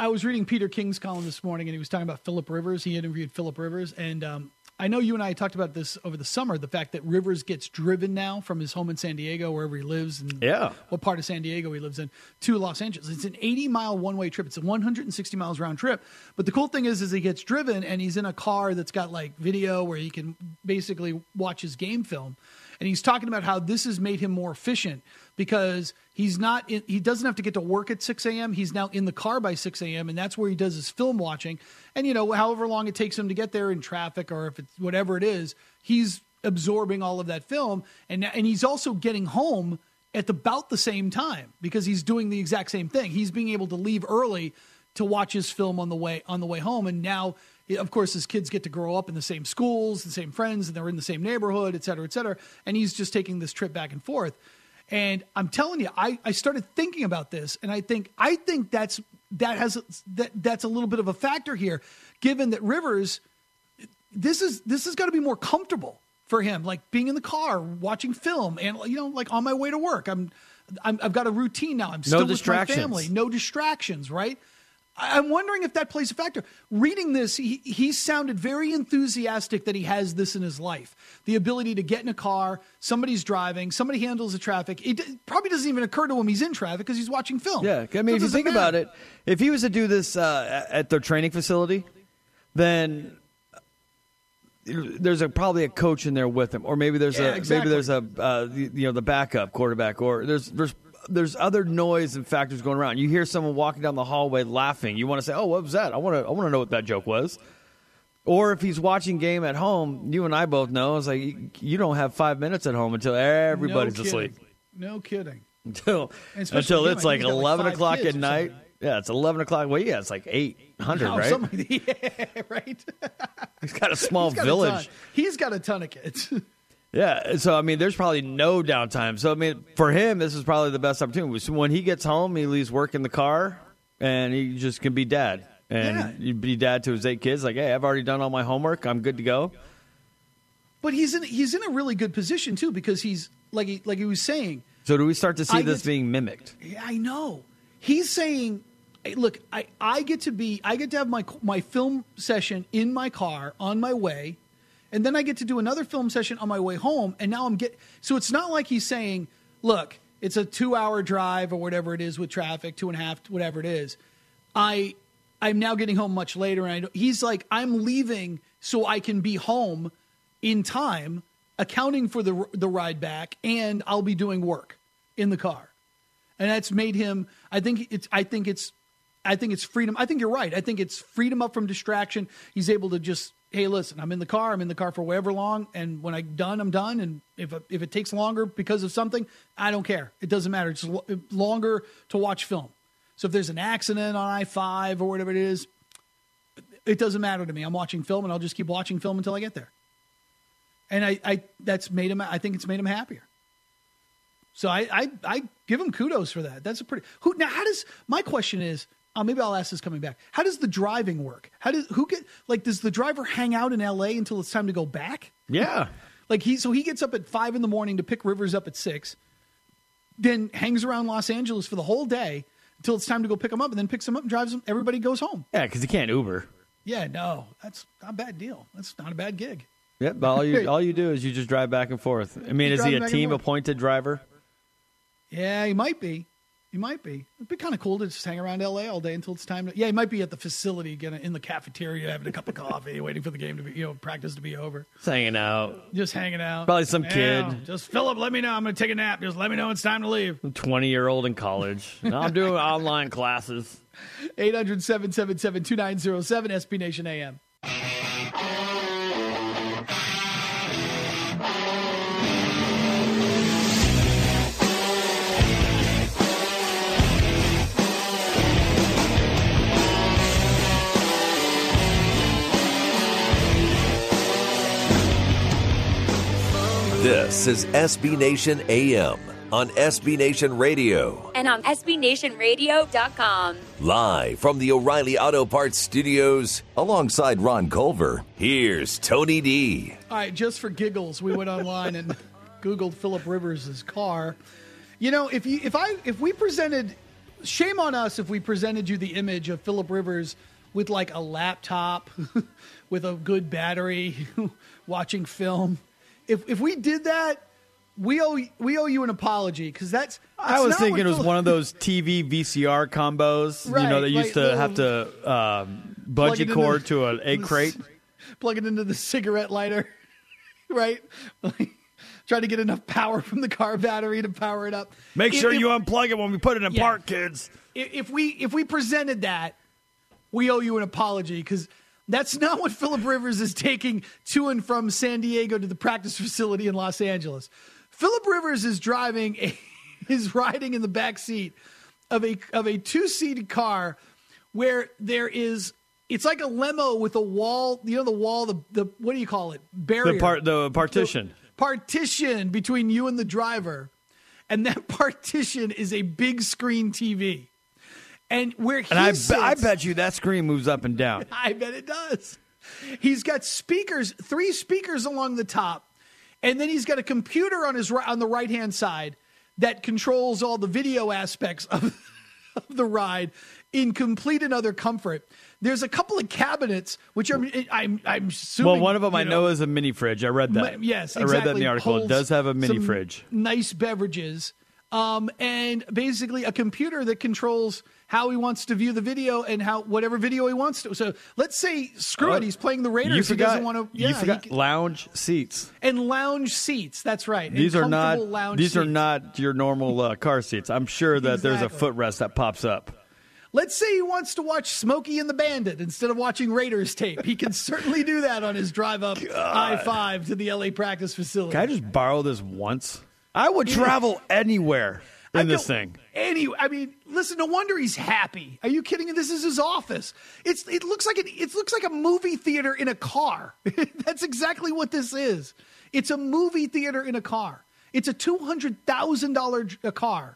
I was reading Peter King's column this morning, and he was talking about Phillip Rivers. He interviewed Phillip Rivers, and I know you and I talked about this over the summer, the fact that Rivers gets driven now from his home in San Diego, wherever he lives, and what part of San Diego he lives in, to Los Angeles. It's an 80-mile one-way trip. It's a 160 miles round trip. But the cool thing is he gets driven, and he's in a car that's got like video where he can basically watch his game film. And he's talking about how this has made him more efficient because he doesn't have to get to work at 6 a.m. He's now in the car by 6 a.m. and that's where he does his film watching. And, however long it takes him to get there in traffic or if it's whatever it is, he's absorbing all of that film. And he's also getting home at about the same time because he's doing the exact same thing. He's being able to leave early to watch his film on the way home. And now, of course, his kids get to grow up in the same schools, the same friends, and they're in the same neighborhood, et cetera, et cetera. And he's just taking this trip back and forth. And I'm telling you, I started thinking about this, and I think that's a little bit of a factor here, given that Rivers, this is got to be more comfortable for him, like being in the car, watching film, and like on my way to work. I've got a routine now. I'm still with my family, no distractions, right? I'm wondering if that plays a factor. Reading this, he sounded very enthusiastic that he has this in his life. The ability to get in a car, somebody's driving, somebody handles the traffic. It probably doesn't even occur to him he's in traffic because he's watching film. Yeah, I mean, if you think about it, if he was to do this at their training facility, then there's probably a coach in there with him, or maybe there's the backup quarterback, or there's other noise and factors going around. You hear someone walking down the hallway laughing. You want to say, "Oh, what was that? I want to know what that joke was." Or if he's watching game at home, you and I both know it's like you don't have 5 minutes at home until everybody's asleep. No kidding. Until it's like 11 o'clock at night. Yeah, it's 11 o'clock. Well, yeah, it's like 800, right? Yeah, right. He's got a small village. He's got a ton of kids. Yeah, so, I mean, there's probably no downtime. So, I mean, for him, this is probably the best opportunity. So when he gets home, he leaves work in the car, and he just can be dad. And he'd be dad to his 8 kids, like, hey, I've already done all my homework. I'm good to go. But he's in a really good position, too, because he's, like he was saying. So do we start to see this being mimicked? Yeah, I know. He's saying, hey, look, I get to have my film session in my car on my way. And then I get to do another film session on my way home, and now so it's not like he's saying, look, it's a 2-hour drive or whatever it is with traffic, 2.5, whatever it is. I'm now getting home much later, and he's like, I'm leaving so I can be home in time, accounting for the ride back, and I'll be doing work in the car. And that's made him, I think it's freedom. I think you're right. I think it's freedom up from distraction. He's able to just, hey, listen, I'm in the car for however long, and when I'm done, I'm done. And if it takes longer because of something, I don't care. It doesn't matter. It's longer to watch film. So if there's an accident on I-5 or whatever it is, it doesn't matter to me. I'm watching film, and I'll just keep watching film until I get there. And I think it's made him happier. So I give him kudos for that. That's my question is, maybe I'll ask this coming back. How does the driving work? Does the driver hang out in LA until it's time to go back? Yeah. He gets up at 5 a.m. to pick Rivers up at 6, then hangs around Los Angeles for the whole day until it's time to go pick him up, and then picks him up and drives him. Everybody goes home. Yeah, because he can't Uber. Yeah, no, that's not a bad deal. That's not a bad gig. Yep, but all you do is you just drive back and forth. I mean, is he a team-appointed driver? Yeah, he might be. It'd be kind of cool to just hang around L.A. all day until it's time to. Yeah, he might be at the facility, in the cafeteria, having a cup of coffee, waiting for the game to be, practice to be over. Just hanging out. Probably some kid. Just Phillip, let me know. I'm going to take a nap. Just let me know it's time to leave. 20-year-old in college. No, I'm doing online classes. 800-777-2907, SB Nation AM. This is SB Nation AM on SB Nation Radio. And on SBNationRadio.com. Live from the O'Reilly Auto Parts Studios, alongside Ron Culver, here's Tony D. All right, just for giggles, we went online and Googled Phillip Rivers' car. If we presented shame on us if we presented you the image of Philip Rivers with like a laptop with a good battery watching film. If we did that, we owe you an apology, because that's I was thinking it was one of those TV VCR combos, right, they used to have to bungee cord to an egg crate. Plug it into the cigarette lighter, right? Try to get enough power from the car battery to power it up. Make sure you unplug it when we put it in park, kids. If we presented that, we owe you an apology, because that's not what Philip Rivers is taking to and from San Diego to the practice facility in Los Angeles. Philip Rivers is riding in the back seat of a two-seated car where it's like a limo with a wall, the wall, the what do you call it? Barrier. The partition. Partition between you and the driver. And that partition is a big screen TV. And where he sits, I bet you that screen moves up and down. I bet it does. He's got speakers, 3 speakers along the top, and then he's got a computer on the right-hand side that controls all the video aspects of the ride in complete and utter comfort. There's a couple of cabinets, which I'm assuming. Well, one of them I know is a mini fridge. I read that. Yes, exactly. I read that in the article. It does have a mini fridge. Nice beverages. And basically a computer that controls how he wants to view the video and whatever video he wants to. So let's say, screw it, he's playing the Raiders. He doesn't want to. You forgot lounge seats. And lounge seats. That's right. These are not your normal car seats. I'm sure that there's a footrest that pops up. Let's say he wants to watch Smokey and the Bandit instead of watching Raiders tape. He can certainly do that on his drive up I-5 to the LA practice facility. Can I just borrow this once? I would travel anywhere in this thing. I mean, listen, no wonder he's happy. Are you kidding me? This is his office. It looks like a movie theater in a car. That's exactly what this is. It's a movie theater in a car. It's a $200,000 car.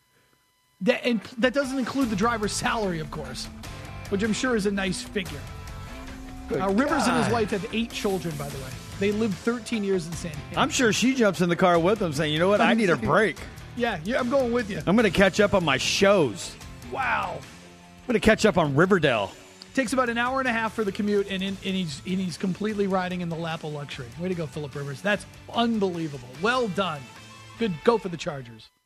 That doesn't include the driver's salary, of course, which I'm sure is a nice figure. Rivers and his wife have 8 children, by the way. They lived 13 years in San Diego. I'm sure she jumps in the car with him saying, you know what, I need a break. Yeah, I'm going with you. I'm going to catch up on my shows. Wow. I'm going to catch up on Riverdale. Takes about an hour and a half for the commute, and he's completely riding in the lap of luxury. Way to go, Philip Rivers. That's unbelievable. Well done. Good go for the Chargers.